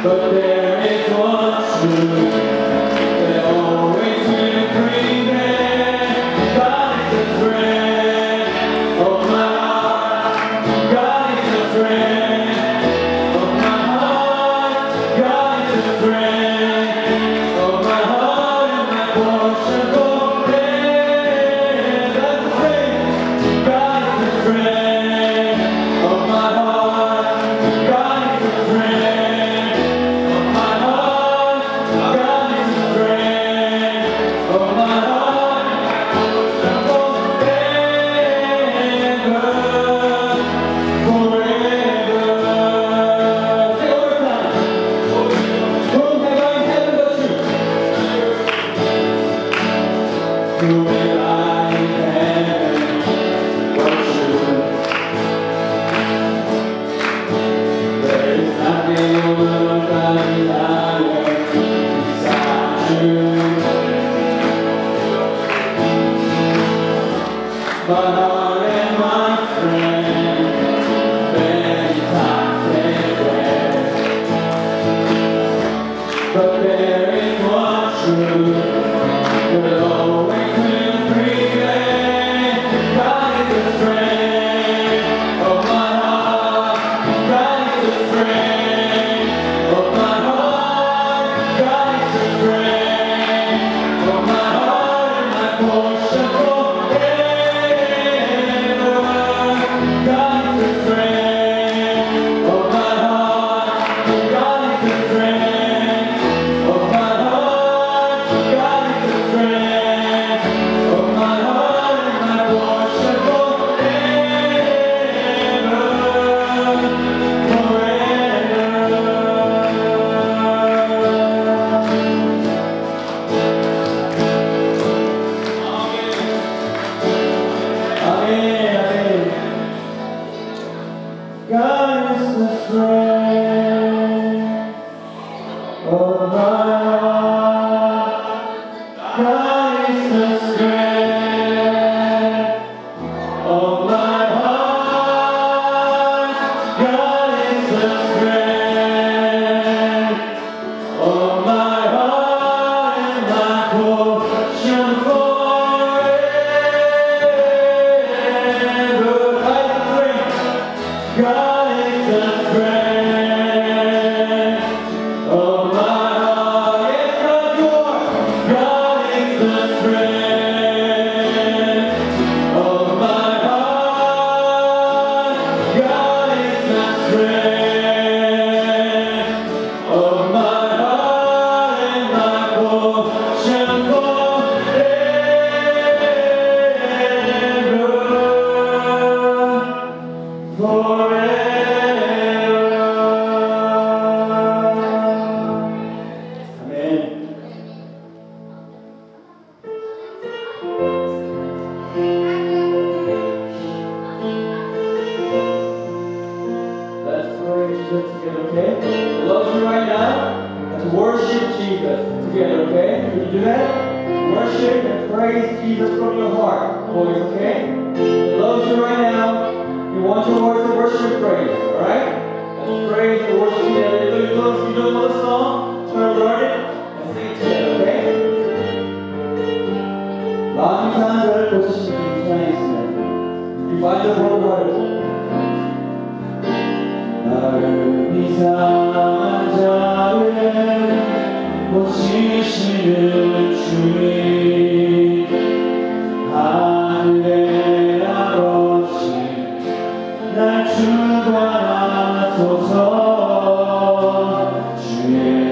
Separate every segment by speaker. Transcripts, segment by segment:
Speaker 1: 날 주관하소서 주의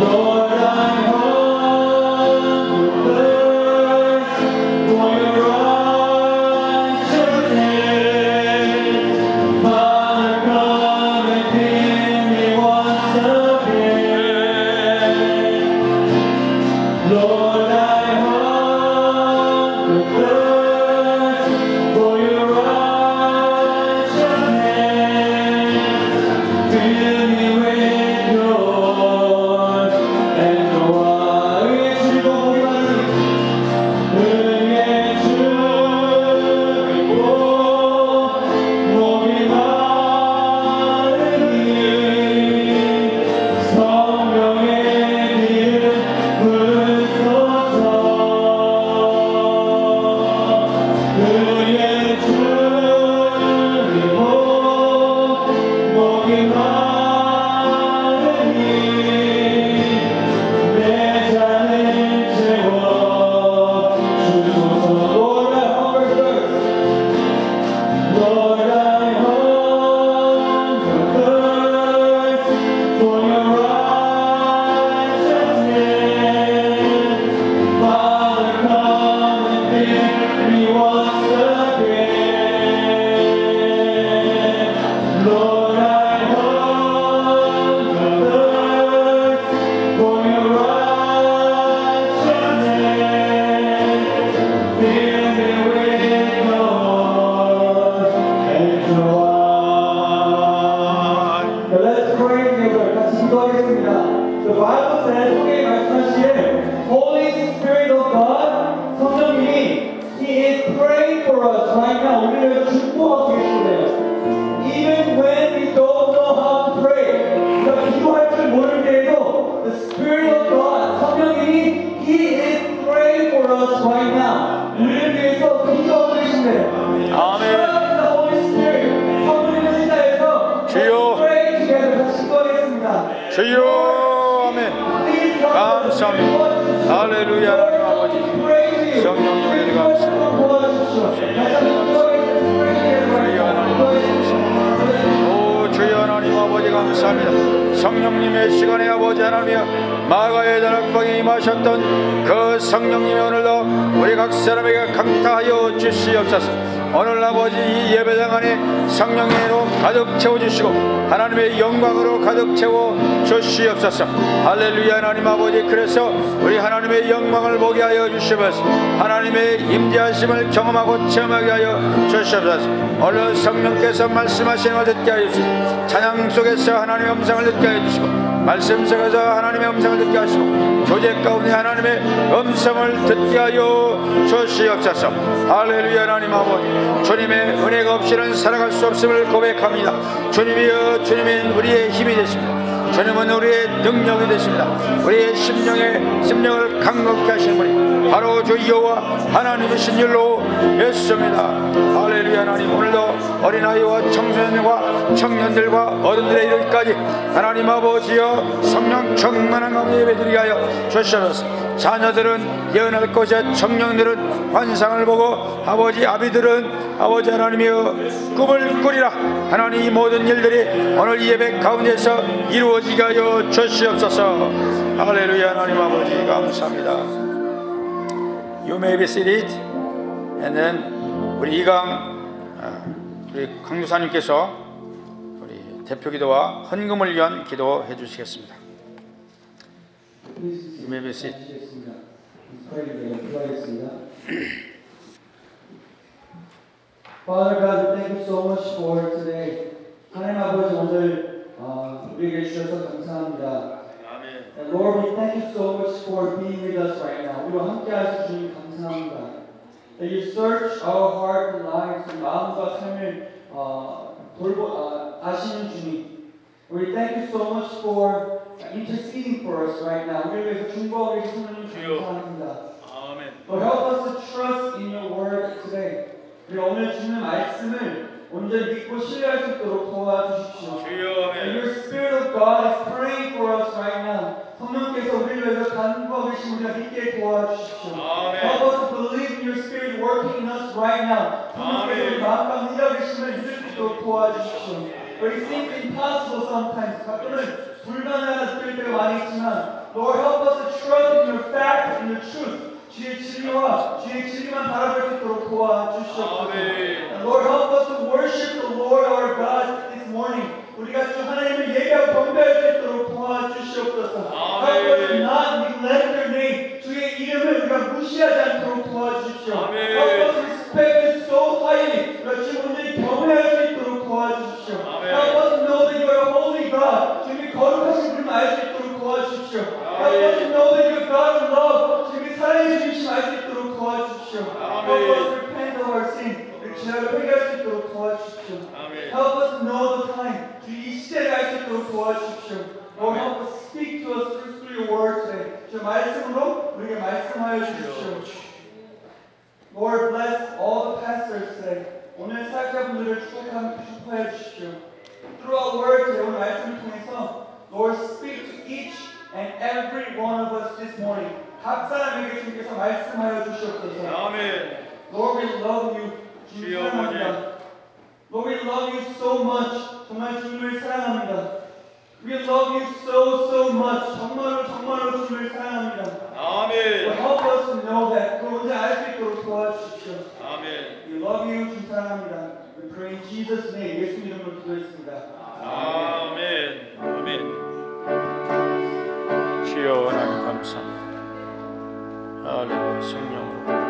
Speaker 1: 주여 아멘. 감사합니다. 할렐루야. 하나님 아버지 성령님 은혜를 감사합니다. 주여 하나님 아버지 감사합니다. 성령님의 시간에 아버지 하나님이여 마가의 다락방에 임하셨던 그 성령님이 오늘도 우리 각 사람에게 강타하여 주시옵소서. 오늘 아버지 이 예배당 안에 성령으로 가득 채워주시고 하나님의 영광으로 가득 채워 주시옵소서. 할렐루야. 하나님 아버지 그래서 우리 하나님의 영광을 보게 하여 주시옵소서. 하나님의 임재하심을 경험하고 체험하게 하여 주시옵소서. 오늘 성령께서 말씀하시는 것을 듣게 하여 주시고 찬양 속에서 하나님의 음성을 듣게 하여 주시고 말씀 속에서 하나님의 음성을 듣게 하시고 교제 가운데 하나님의 음성을 듣게 하여 주시옵소서. 할렐루야. 하나님 아버지 주님의 은혜가 없이는 살아갈 수 없음을 고백합니다. 주님이여 주님은 우리의 힘이 되십니다. 주님은 우리의 능력이 되십니다. 우리의 심령을 강건케 하시는 분이 바로 주 여호와 하나님이신 줄로 믿습니다. 할렐루야. 하나님 오늘도 어린아이와 청소년과 청년들과 어른들의 이르기까지 하나님 아버지여 성령 충만한 가운데 예배드리게 하여 주시옵소서. 자녀들은 예언할 것이야 청년들은 환상을 보고 아버지 아비들은 아버지 하나님이여 꿈을 꾸리라. 하나님 이 모든 일들이 오늘 이 예배 가운데서 이루어지게 하여 주시옵소서. 할렐루야. 하나님 아버지 감사합니다. You may be seated. And then 우리 이강 우리 강교사님께서 우리 대표기도와 헌금을 위한 기도해 주시겠습니다. You may be seated.
Speaker 2: Father God, thank you so much for today. 하나님 아버지 오늘 우리에게 주셔서 감사합니다. And Lord, we thank you so much for being with us right now. 우리와 함께 하신 주님 감사합니다. That you search our heart and lives, 마음과 삶을 아시는 주님. We thank you so much for interceding for us right now. 우리를 위해서 중보하고 계신 주님 감사합니다. Lord, help us to trust in your word today. 우리 오늘 주는 말씀을 온전히 믿고 신뢰할 수 있도록 도와주십시오. And your Spirit of God is praying for us right now. 성령께서 우리를 위해서 간구하고 계신 우리가 믿게 도와주십시오. Help us to believe in your Spirit working in us right now. 성령께서 우리 마음과 믿어 계심을 믿을 수 있도록 도와주십시오. But it seems impossible sometimes. 가끔은 불가능하다 느낄 때가 많이 있지만, Lord, us not neglect your name. 주의 이름을 우리가 무시하지 않도록 도와주십시오. Help us respect it so highly. 우리가 주님 온전히 경외할 수 있도록 도와주십시오. Help us know that you are a holy God. 주님이 거룩하신 분을 알 수 있도록 도와주십시오. Help us know that you are God of love. 주님이 사랑해 주심 알 수 있도록 도와주십시오. Help us repent of our sin. 우리 죄를 회개할 수 있도록 도와주십시오. Help us know the time. 이 시대를 알 수 있도록 도와주십시오. Lord, help us speak to us through your word today. 주 말씀으로 우리에게 말씀하여 주십시오. Lord, bless all the pastors today. 오늘 사역자분들을 축복하여 주십시오. Through our word today, 오늘 말씀을 통해서 Lord, speak to each and every one of us this morning. 각 사람에게 주님께서 말씀하여 주시옵소서. 아멘. Lord, we love you. 주님 사랑합니다. Lord, we love you so much. 정말 주님을 사랑합니다. We love you so much. 정말로 주님을 사랑합니다. 아멘. Lord, help us to know that. 그걸 언제 알 수 있도록 도와주십시오. 아멘. We love you. 주님 사랑합니다. We pray in Jesus' name. 예수 이름으로 기도했습니다. 아멘. 아멘.
Speaker 1: 주여 하나님 감사합니다. 할렐루야. 성령으로